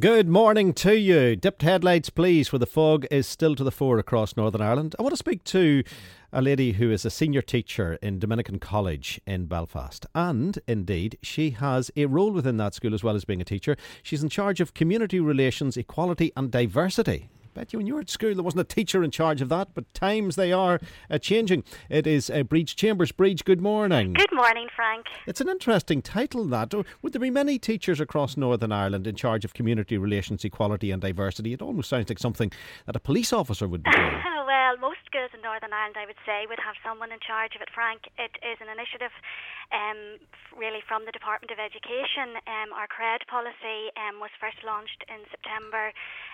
Good morning to you. Dipped headlights, please, for the fog is still to the fore across Northern Ireland. I want to speak to a lady who is a senior teacher in Dominican College in Belfast. And, indeed, she has a role within that school as well as being a teacher. She's in charge of community relations, equality and diversity. I bet you when you were at school there wasn't a teacher in charge of that, but times they are changing. It is Bríd Chambers. Bríd, good morning. Good morning, Frank. It's an interesting title, that. Would there be many teachers across Northern Ireland in charge of community relations, equality and diversity? It almost sounds like something that a police officer would be doing. Well, most schools in Northern Ireland, I would say, would have someone in charge of it, Frank. It is an initiative really from the Department of Education. Our CRED policy was first launched in September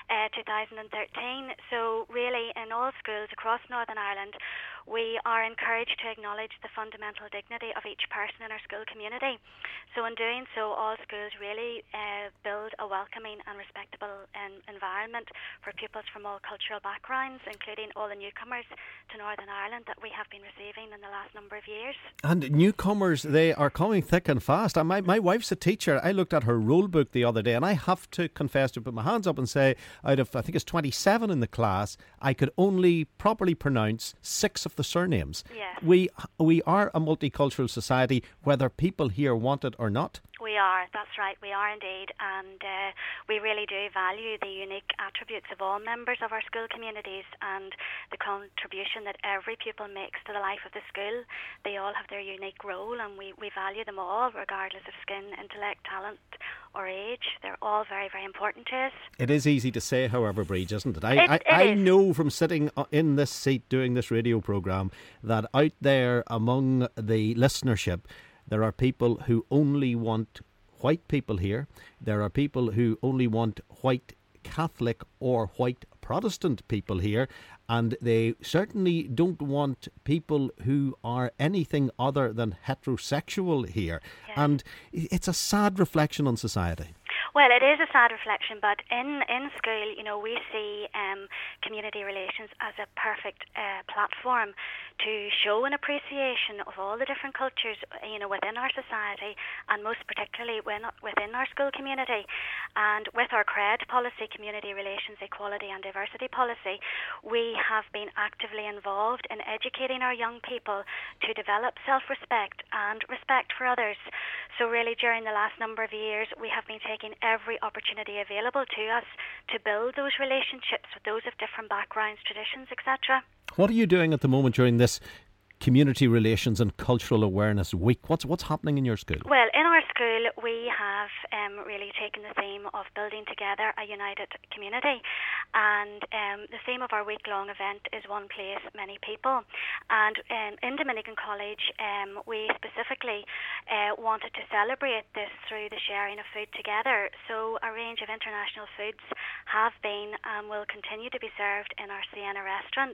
2013. So really in all schools across Northern Ireland, we are encouraged to acknowledge the fundamental dignity of each person in our school community. So in doing so, all schools really build a welcoming and respectable environment for pupils from all cultural backgrounds, including all the newcomers to Northern Ireland that we have been receiving in the last number of years. And newcomers, they are coming thick and fast. And my wife's a teacher. I looked at her roll book the other day, and I have to confess, to put my hands up and say, out of, I think it's 27 in the class, I could only properly pronounce 6 of the surnames. Yes. We are a multicultural society, whether people here want it or not. We are, that's right, we are indeed, and we really do value the unique attributes of all members of our school communities and the contribution that every pupil makes to the life of the school. They all have their unique role, and we value them all, regardless of skin, intellect, talent or age. They're all very, very important to us. It is easy to say, however, Bríd, isn't it? It I is. know from sitting in this seat doing this radio programme that out there among the listenership, there are people who only want white people here. There are people who only want white Catholic or white Protestant people here. And they certainly don't want people who are anything other than heterosexual here. Yes. And it's a sad reflection on society. Well, it is a sad reflection, but in school, we see community relations as a perfect platform to show an appreciation of all the different cultures, within our society, and most particularly within our school community. And with our CRED policy, Community Relations, Equality and Diversity policy, we have been actively involved in educating our young people to develop self-respect and respect for others. So really, during the last number of years, we have been taking every opportunity available to us to build those relationships with those of different backgrounds, traditions, etc. What are you doing at the moment during this Community Relations and Cultural Awareness Week? What's happening in your school? Well, in our school, we have really taken the theme of building together a united community. And the theme of our week-long event is One Place, Many People. And in Dominican College, we specifically wanted to celebrate this through the sharing of food together. So a range of international foods have been and will continue to be served in our Siena restaurant.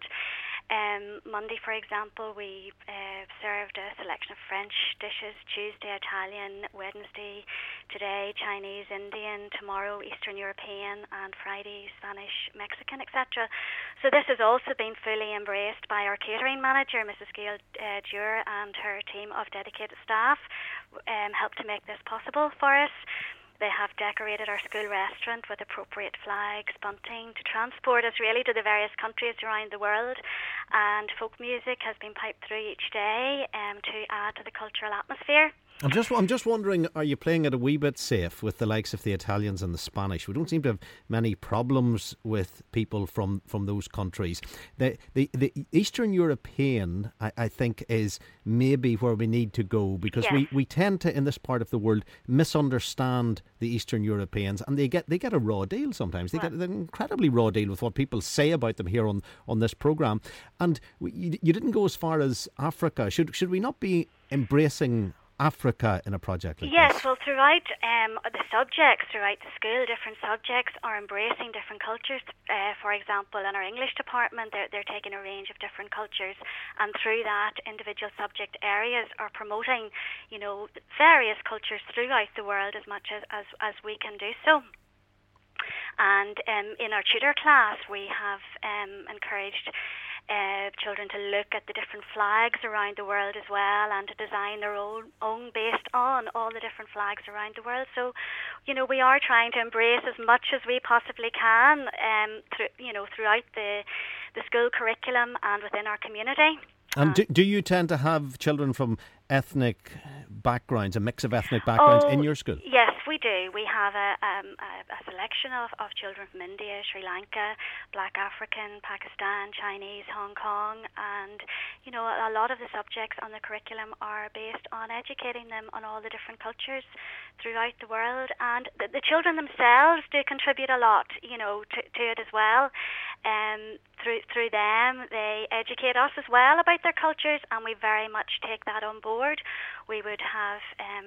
Monday, for example, we served a selection of French dishes. Tuesday, Italian. Wednesday, today, Chinese, Indian. Tomorrow, Eastern European. And Friday, Spanish, Mexican, etc. So this has also been fully embraced by our catering manager, Mrs. Gail Dure, and her team of dedicated staff. Helped to make this possible for us. They have decorated our school restaurant with appropriate flags, bunting to transport us really to the various countries around the world. And folk music has been piped through each day to add to the cultural atmosphere. I'm just wondering, are you playing it a wee bit safe with the likes of the Italians and the Spanish? We don't seem to have many problems with people from those countries. The Eastern European, I think, is maybe where we need to go, because yes. we tend to, in this part of the world, misunderstand the Eastern Europeans, and they get a raw deal sometimes. They get an incredibly raw deal with what people say about them here on this programme. And you didn't go as far as Africa. Should we not be embracing Africa in a project like yes, this? well, throughout the subjects, throughout the school, different subjects are embracing different cultures. For example, in our English department, they're taking a range of different cultures, and through that, individual subject areas are promoting, various cultures throughout the world as much as we can do so. And in our tutor class, we have encouraged children to look at the different flags around the world as well, and to design their own based on all the different flags around the world. So, we are trying to embrace as much as we possibly can throughout the school curriculum and within our community. And do you tend to have children from ethnic backgrounds, a mix of ethnic backgrounds in your school? Yes, we do. We have a selection of children from India, Sri Lanka, Black African, Pakistan, Chinese, Hong Kong, and a lot of the subjects on the curriculum are based on educating them on all the different cultures throughout the world, and the children themselves do contribute a lot, to it as well. Through them, they educate us as well about their cultures, and we very much take that on board. We would have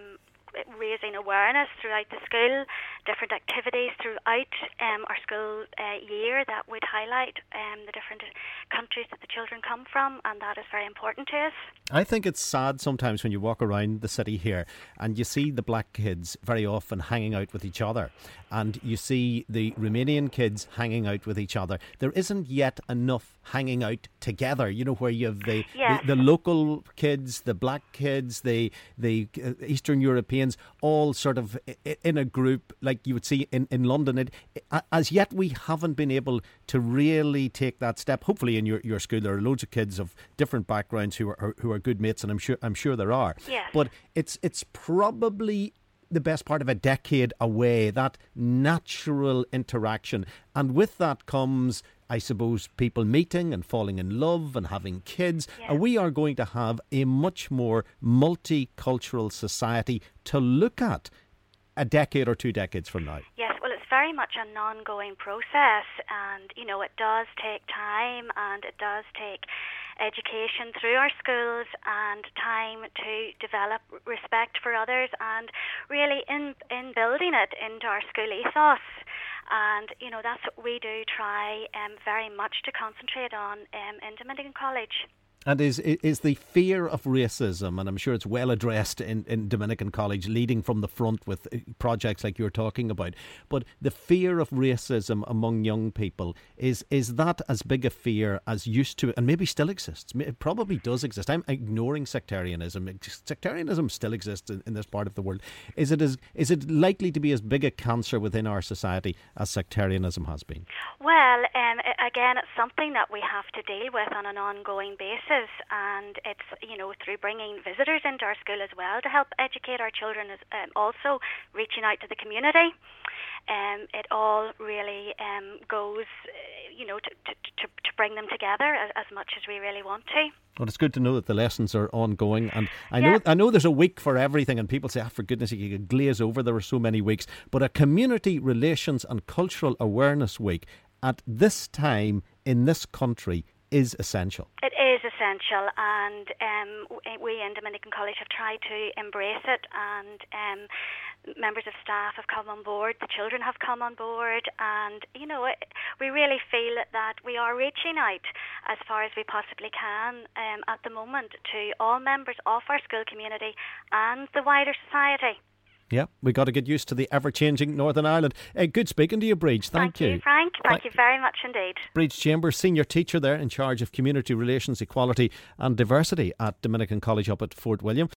raising awareness throughout the school, different activities throughout our school year that would highlight the different countries that the children come from, and that is very important to us. I think it's sad sometimes when you walk around the city here and you see the black kids very often hanging out with each other, and you see the Romanian kids hanging out with each other. There isn't yet enough hanging out together, where you have the local kids, the black kids, the Eastern Europeans, all sort of in a group like you would see in London. As yet we haven't been able to really take that step. Hopefully in your school there are loads of kids of different backgrounds who are good mates, and I'm sure there are. Yes. But it's probably the best part of a decade away, that natural interaction. And with that comes, I suppose, people meeting and falling in love and having kids. Yes. And we are going to have a much more multicultural society to look at a decade or 2 decades from now. Yes, well, it's very much an ongoing process, and, it does take time, and it does take education through our schools and time to develop respect for others, and really in building it into our school ethos. And, that's what we do try very much to concentrate on in Dominican College. And is the fear of racism, and I'm sure it's well addressed in Dominican College, leading from the front with projects like you're talking about, but the fear of racism among young people, is that as big a fear as used to, and maybe still exists? It probably does exist. I'm ignoring sectarianism. Sectarianism still exists in this part of the world. Is it likely to be as big a cancer within our society as sectarianism has been? Well, again, it's something that we have to deal with on an ongoing basis. And it's, through bringing visitors into our school as well to help educate our children, also reaching out to the community. It all really goes, to bring them together as much as we really want to. Well, it's good to know that the lessons are ongoing, and I know there's a week for everything, and people say, for goodness sake, you could glaze over, there are so many weeks, but a community relations and cultural awareness week at this time in this country is essential. It is essential, and we in Dominican College have tried to embrace it, and members of staff have come on board, the children have come on board, and we really feel that we are reaching out as far as we possibly can at the moment to all members of our school community and the wider society. Yeah, we got to get used to the ever-changing Northern Ireland. Good speaking to you, Bríd. Thank you, Frank. Thank you very much indeed. Bríd Chambers, Senior Teacher there in charge of Community Relations, Equality and Diversity at Dominican College up at Fort William.